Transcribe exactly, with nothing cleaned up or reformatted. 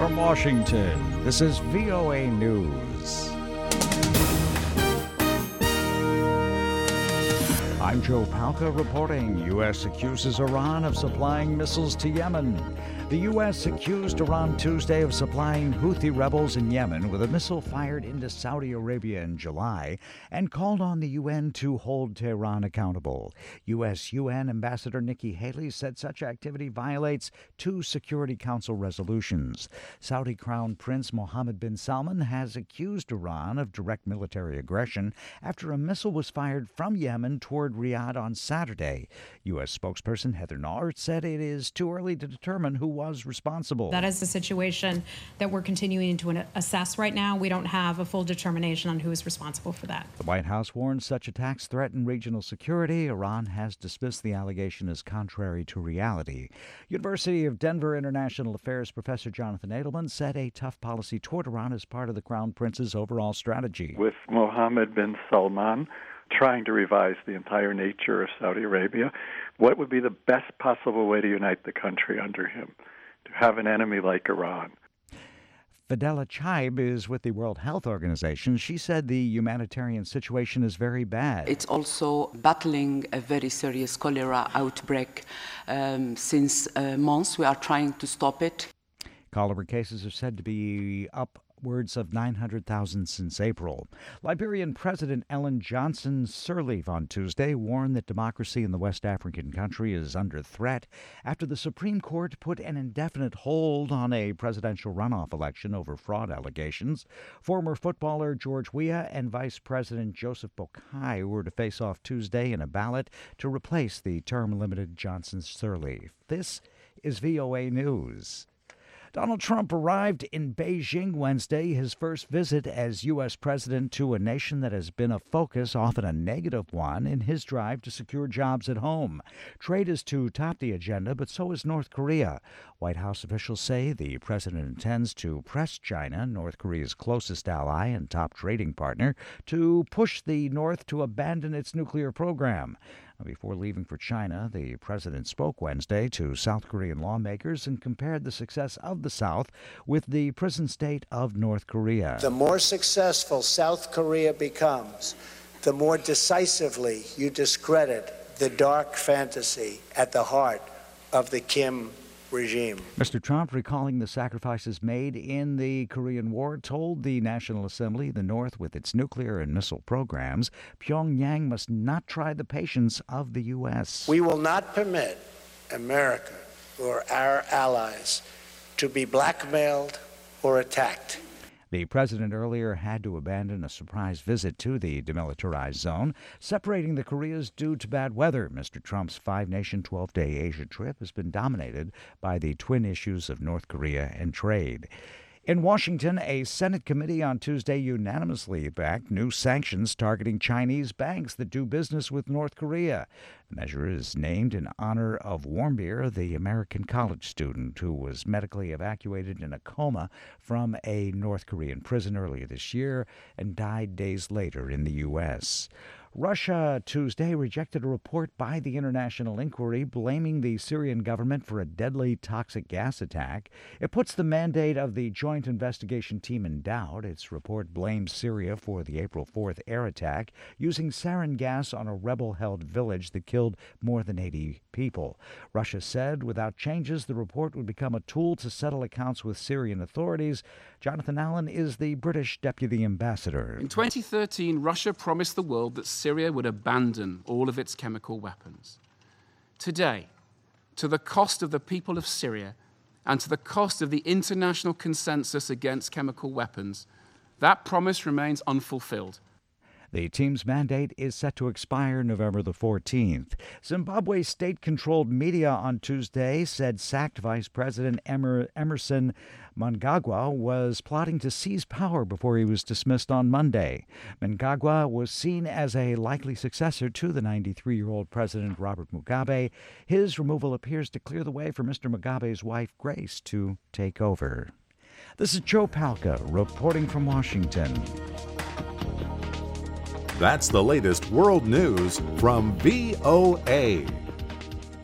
from Washington, this is V O A News. I'm Joe Palca reporting. U S accuses Iran of supplying missiles to Yemen. The U S accused Iran Tuesday of supplying Houthi rebels in Yemen with a missile fired into Saudi Arabia in July and called on the U N to hold Tehran accountable. U S U N Ambassador Nikki Haley said such activity violates two Security Council resolutions. Saudi Crown Prince Mohammed bin Salman has accused Iran of direct military aggression after a missile was fired from Yemen toward Riyadh on Saturday. U S spokesperson Heather Nauert said it is too early to determine who was responsible. That is the situation that we're continuing to assess right now. We don't have a full determination on who is responsible for that. The White House warns such attacks threaten regional security. Iran has dismissed the allegation as contrary to reality. University of Denver International Affairs professor Jonathan Edelman said a tough policy toward Iran is part of the Crown Prince's overall strategy. With Mohammed bin Salman trying to revise the entire nature of Saudi Arabia, what would be the best possible way to unite the country under him? To have an enemy like Iran. Fadela Chaib is with the World Health Organization. She said the humanitarian situation is very bad. It's also battling a very serious cholera outbreak. Um, since uh, months, we are trying to stop it. Cholera cases are said to be up upwards of nine hundred thousand since April. Liberian President Ellen Johnson Sirleaf on Tuesday warned that democracy in the West African country is under threat after the Supreme Court put an indefinite hold on a presidential runoff election over fraud allegations. Former footballer George Weah and Vice President Joseph Boakai were to face off Tuesday in a ballot to replace the term-limited Johnson Sirleaf. This is V O A News. Donald Trump arrived in Beijing Wednesday, his first visit as U S president to a nation that has been a focus, often a negative one, in his drive to secure jobs at home. Trade is to top the agenda, but so is North Korea. White House officials say the president intends to press China, North Korea's closest ally and top trading partner, to push the North to abandon its nuclear program. Before leaving for China, the president spoke Wednesday to South Korean lawmakers and compared the success of the South with the prison state of North Korea. The more successful South Korea becomes, the more decisively you discredit the dark fantasy at the heart of the Kim regime. Mister Trump, recalling the sacrifices made in the Korean War, told the National Assembly the North, with its nuclear and missile programs, Pyongyang must not try the patience of the U S. We will not permit America or our allies to be blackmailed or attacked. The president earlier had to abandon a surprise visit to the demilitarized zone, separating the Koreas due to bad weather. Mister Trump's five-nation, twelve-day Asia trip has been dominated by the twin issues of North Korea and trade. In Washington, a Senate committee on Tuesday unanimously backed new sanctions targeting Chinese banks that do business with North Korea. The measure is named in honor of Warmbier, the American college student who was medically evacuated in a coma from a North Korean prison earlier this year and died days later in the U S. Russia Tuesday rejected a report by the International Inquiry blaming the Syrian government for a deadly toxic gas attack. It puts the mandate of the Joint Investigation Team in doubt. Its report blames Syria for the April fourth air attack using sarin gas on a rebel-held village that killed more than eighty people. Russia said without changes, the report would become a tool to settle accounts with Syrian authorities. Jonathan Allen is the British deputy ambassador. In twenty thirteen, Russia promised the world that Syria would abandon all of its chemical weapons. Today, to the cost of the people of Syria and to the cost of the international consensus against chemical weapons, that promise remains unfulfilled. The team's mandate is set to expire November the fourteenth. Zimbabwe's state-controlled media on Tuesday said sacked Vice President Emer- Emerson Mnangagwa was plotting to seize power before he was dismissed on Monday. Mnangagwa was seen as a likely successor to the ninety-three-year-old President Robert Mugabe. His removal appears to clear the way for Mister Mugabe's wife, Grace, to take over. This is Joe Palca reporting from Washington. That's the latest world news from V O A.